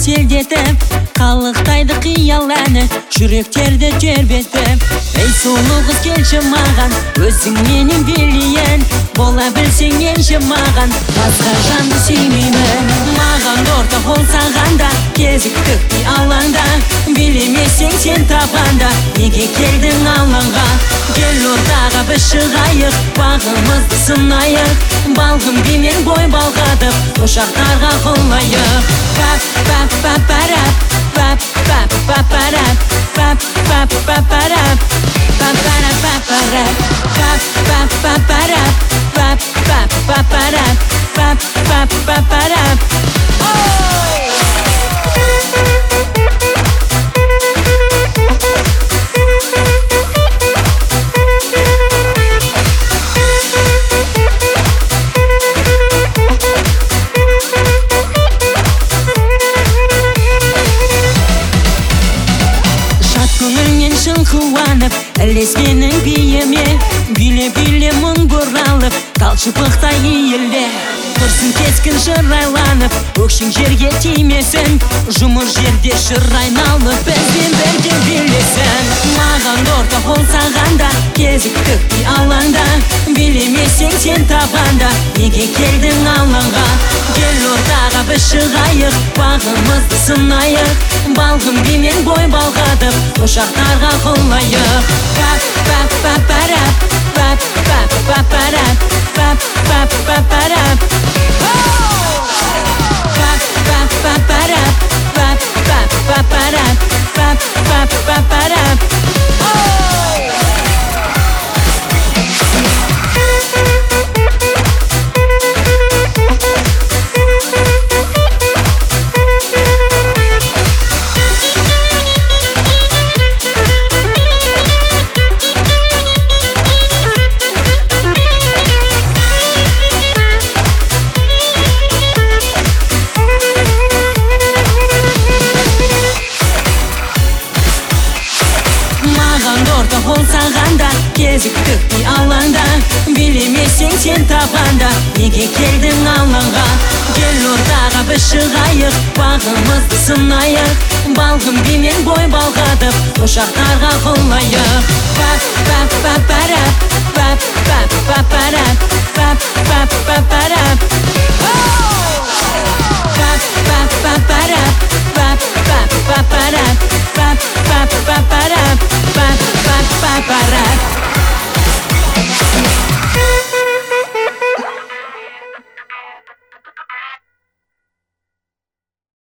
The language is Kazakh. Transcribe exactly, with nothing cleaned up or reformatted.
селдетіп, қалықтайды қиял әні, жүректерді тербетіп. Ей сұлу қыз келші маған, өзің менің билейін, бола білсең енші маған, басқа жанды сүймеймін. Маған орта қол сағанда, кезіктікті алаңда, билемесең сен табанда, неге келдің алаңға? Кел ортаға біз шығайық, бағымызды сынайық, балғын бимен бой балғадып, ұшақтарға қонайық. Пап, пап, папарап, пап, пап, папарап, пап, пап, папарап, папарап, папарап, пап, пап, папарап, пап, пап, папарап, пап, пап, папарап. Көңілмен шын қуанып, ілес менің биеме, биле-биле мұң бұралып, талшыбықтай иілде. Тұрсын кескін шырайланып, өкшің жерге тимесін, жұмыр жерде шыр айналып, бізбен бірге билесін. Маған орта қол сағанда, кезіктікті алаңда, билемесең сен табанда, неге келдің алаңға? Кел ортаға біз шығайық, бағымызды сынайық, балғын бимен бой балғадып, ұшақтарға қонайық. Пап, пап, папарап, пап, пап, папарап, пап, пап, папарап. Пап, пап, папарап, пап, пап, папарап, пап, пап, папарап. Орта қол сағанда, кезіктікті алаңда, билемесең сен табанда, неге келдің алаңға? Кел ортаға біз шығайық, бағымызды сынайық, балғын бимен бой балғадып, ұшақтарға қонайық. Пап, пап, папарап, пап, пап,